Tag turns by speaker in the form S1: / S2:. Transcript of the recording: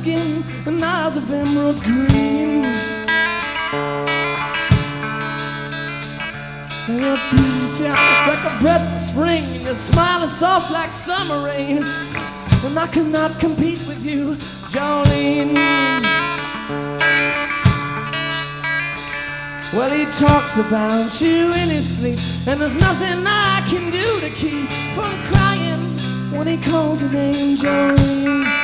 S1: skin and eyes of emerald green. And your beauty sounds like a breath of spring, and your smile is soft like summer rain. And I cannot compete with you, Jolene. Well, he talks about you in his sleep, and there's nothing I can do to keep from crying when he calls your name, Jolene.